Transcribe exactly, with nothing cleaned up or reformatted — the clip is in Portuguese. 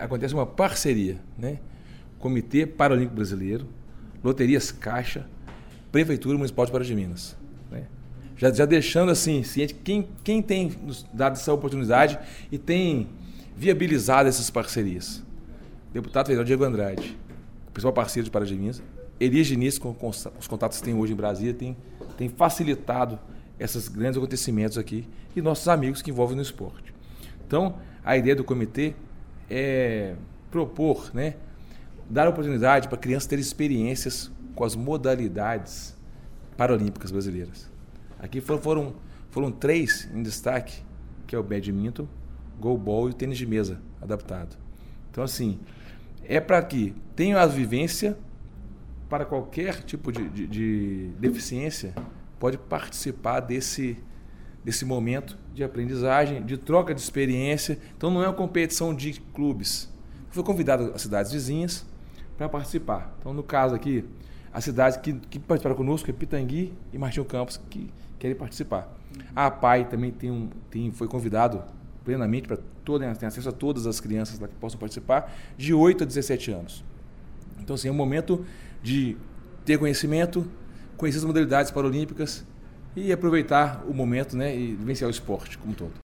acontece uma parceria, né? Comitê Paralímpico Brasileiro, Loterias Caixa, Prefeitura Municipal de Pará de Minas. Né? Já, já deixando assim, ciente, quem, quem tem nos dado essa oportunidade e tem viabilizado essas parcerias? Deputado federal Diego Andrade, principal parceiro de Pará de Minas, Elias Diniz, com, com os contatos que tem hoje em Brasília, tem, tem facilitado esses grandes acontecimentos aqui e nossos amigos que envolvem no esporte. Então, a ideia do comitê é propor, né, dar oportunidade para crianças terem experiências com as modalidades paralímpicas brasileiras. Aqui foram, foram três em destaque, que é o badminton, goalball e o tênis de mesa adaptado. Então, assim, é para que tenham a vivência para qualquer tipo de, de, de deficiência, pode participar desse, desse momento de aprendizagem, de troca de experiência. Então, não é uma competição de clubes. Foi convidado as cidades vizinhas para participar. Então, no caso aqui, as cidades que, que participaram conosco é Pitangui e Martinho Campos, que querem participar. A APAI também tem um, tem, foi convidado plenamente para toda, tem acesso a todas as crianças lá que possam participar, de oito a dezessete anos. Então, assim, é um momento de ter conhecimento, conhecer as modalidades paralímpicas e aproveitar o momento, né, e vivenciar o esporte como um todo.